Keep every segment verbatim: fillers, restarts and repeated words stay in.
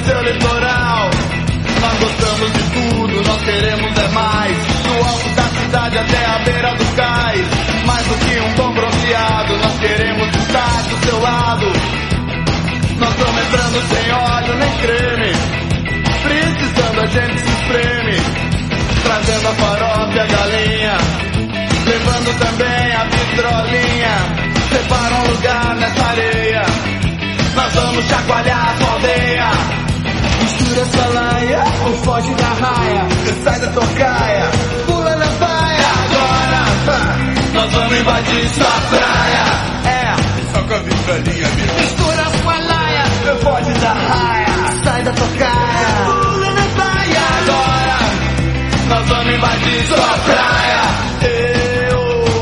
seu litoral. Nós gostamos de tudo, nós queremos é mais. Do alto da cidade até a beira do cais. Mais do que um bom bronzeado, nós queremos estar do seu lado. Nós estamos entrando sem óleo nem creme. Precisando a gente se espreme. Trazendo a farofa e a galinha. Levando também a vitrolinha. Separa um lugar nessa areia. Nós vamos chacoalhar a sua aldeia. Mistura sua laia ou foge da raia. Sai da tocaia, pula na baia. Agora nós vamos invadir sua praia. É, só com a vitrolinha mesmo. mistura sua laia ou foge da raia. Sai da tocaia, pula na baia. Agora nós vamos invadir sua praia. Eu,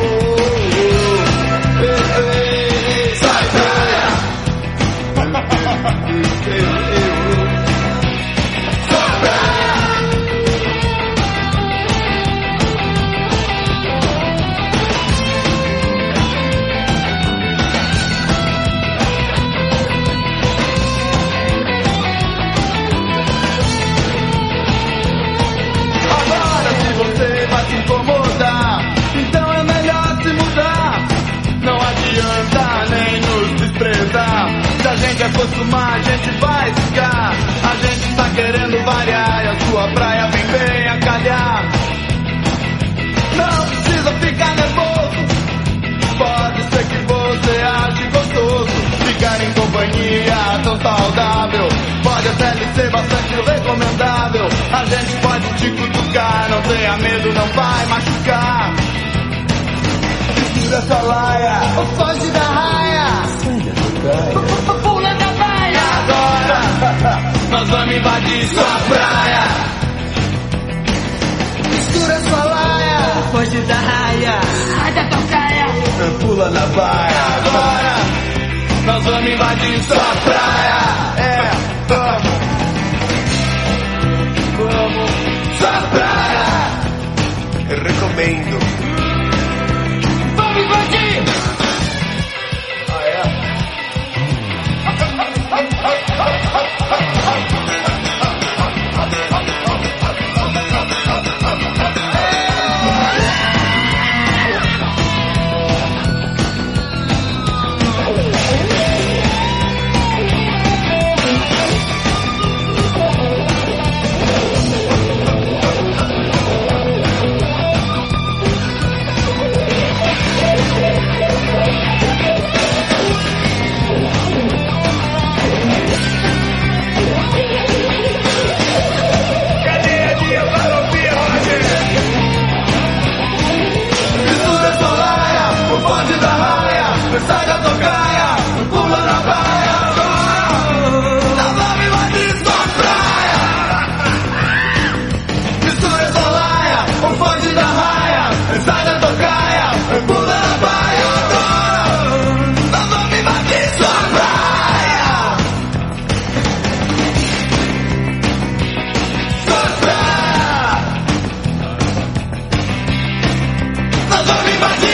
eu, eu, sai praia. Eu, eu, sua praia. Agora se você vai se incomodar, então é melhor se mudar. Não adianta nem nos desprezar. Se a gente acostumar, a gente vai ficar. A gente tá querendo variar e a sua praia vem bem a calhar. Não precisa ficar nervoso. Pode ser que você ache gostoso ficar em companhia tão saudável. Pode até lhe ser bastante recomendável. A gente pode te cutucar, não tenha medo, não vai machucar. Mistura essa laia, ou foge da raia. Pula da baia. Agora nós vamos invadir sua praia. Mistura sua laia, ou foge da raia. Sai da tocaia, pula na baia. Agora nós vamos invadir sua praia. É, vamos, vamos, sua praia. Eu recomendo. Vamos invadir. Ah, é? Sai da tocaia, pula na baia. Nós vamos invadir sua praia. Mistura essa laia, ou foge da raia. Sai da tocaia, pula na baia. Nós vamos invadir sua praia. Sua praia. Nós vamos invadir.